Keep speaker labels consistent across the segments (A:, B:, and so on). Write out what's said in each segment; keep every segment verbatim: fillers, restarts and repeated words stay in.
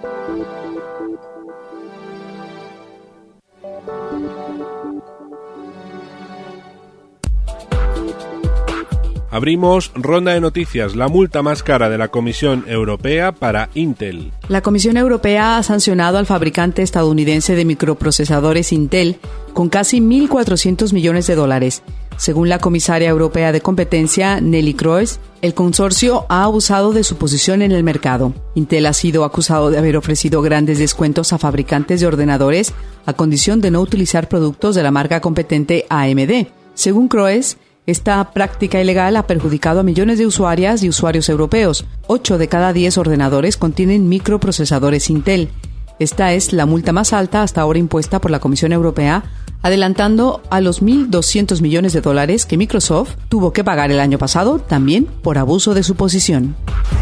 A: Abrimos ronda de noticias. La multa más cara de la Comisión Europea para Intel.
B: La Comisión Europea ha sancionado al fabricante estadounidense de microprocesadores Intel con casi mil cuatrocientos millones de dólares. Según la comisaria europea de competencia, Neelie Kroes, el consorcio ha abusado de su posición en el mercado. Intel ha sido acusado de haber ofrecido grandes descuentos a fabricantes de ordenadores a condición de no utilizar productos de la marca competente A M D. Según Kroes, esta práctica ilegal ha perjudicado a millones de usuarias y usuarios europeos. Ocho de cada diez ordenadores contienen microprocesadores Intel. Esta es la multa más alta hasta ahora impuesta por la Comisión Europea, adelantando a los mil doscientos millones de dólares que Microsoft tuvo que pagar el año pasado, también por abuso de su posición.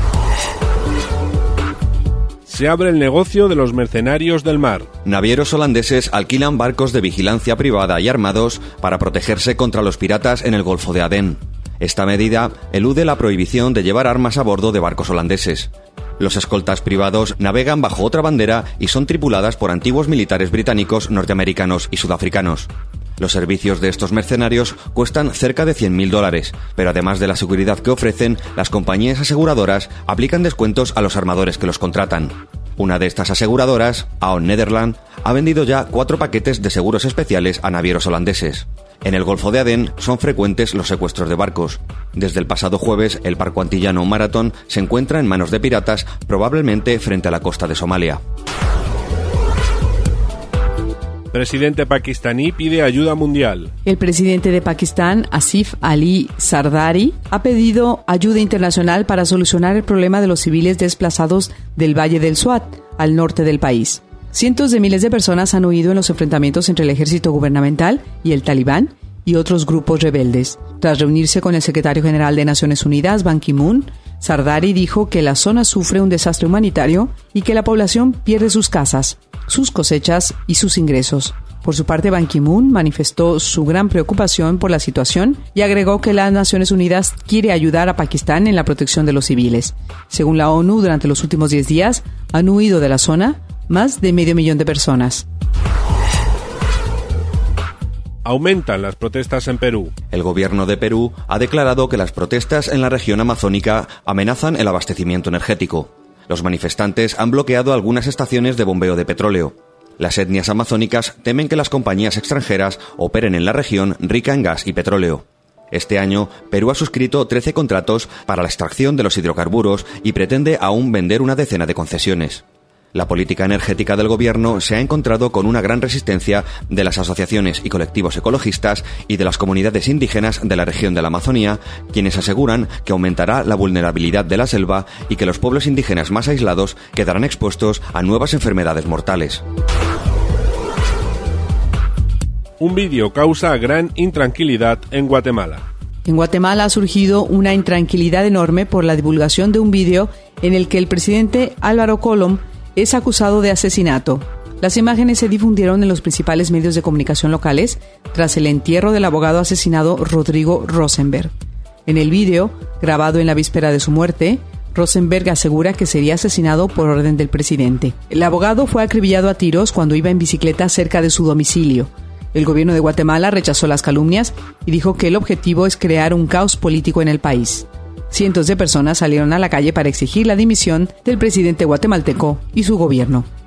A: Se abre el negocio de los mercenarios del mar.
C: Navieros holandeses alquilan barcos de vigilancia privada y armados para protegerse contra los piratas en el Golfo de Adén. Esta medida elude la prohibición de llevar armas a bordo de barcos holandeses. Los escoltas privados navegan bajo otra bandera y son tripuladas por antiguos militares británicos, norteamericanos y sudafricanos. Los servicios de estos mercenarios cuestan cerca de cien mil dólares, pero además de la seguridad que ofrecen, las compañías aseguradoras aplican descuentos a los armadores que los contratan. Una de estas aseguradoras, Aon Nederland, ha vendido ya cuatro paquetes de seguros especiales a navieros holandeses. En el Golfo de Adén son frecuentes los secuestros de barcos. Desde el pasado jueves, el barco antillano Marathon se encuentra en manos de piratas, probablemente frente a la costa de Somalia.
A: Presidente pakistaní pide ayuda mundial.
B: El presidente de Pakistán, Asif Ali Zardari, ha pedido ayuda internacional para solucionar el problema de los civiles desplazados del Valle del Swat, al norte del país. Cientos de miles de personas han huido en los enfrentamientos entre el ejército gubernamental y el Talibán y otros grupos rebeldes. Tras reunirse con el secretario general de Naciones Unidas, Ban Ki-moon, Zardari dijo que la zona sufre un desastre humanitario y que la población pierde sus casas, sus cosechas y sus ingresos. Por su parte, Ban Ki-moon manifestó su gran preocupación por la situación y agregó que las Naciones Unidas quiere ayudar a Pakistán en la protección de los civiles. Según la ONU, durante los últimos diez días han huido de la zona más de medio millón de personas.
A: Aumentan las protestas en Perú.
C: El gobierno de Perú ha declarado que las protestas en la región amazónica amenazan el abastecimiento energético. Los manifestantes han bloqueado algunas estaciones de bombeo de petróleo. Las etnias amazónicas temen que las compañías extranjeras operen en la región rica en gas y petróleo. Este año, Perú ha suscrito trece contratos para la extracción de los hidrocarburos y pretende aún vender una decena de concesiones. La política energética del gobierno se ha encontrado con una gran resistencia de las asociaciones y colectivos ecologistas y de las comunidades indígenas de la región de la Amazonía, quienes aseguran que aumentará la vulnerabilidad de la selva y que los pueblos indígenas más aislados quedarán expuestos a nuevas enfermedades mortales.
A: Un vídeo causa gran intranquilidad en Guatemala.
B: En Guatemala ha surgido una intranquilidad enorme por la divulgación de un vídeo en el que el presidente Álvaro Colom es acusado de asesinato. Las imágenes se difundieron en los principales medios de comunicación locales tras el entierro del abogado asesinado Rodrigo Rosenberg. En el vídeo, grabado en la víspera de su muerte, Rosenberg asegura que sería asesinado por orden del presidente. El abogado fue acribillado a tiros cuando iba en bicicleta cerca de su domicilio. El gobierno de Guatemala rechazó las calumnias y dijo que el objetivo es crear un caos político en el país. Cientos de personas salieron a la calle para exigir la dimisión del presidente guatemalteco y su gobierno.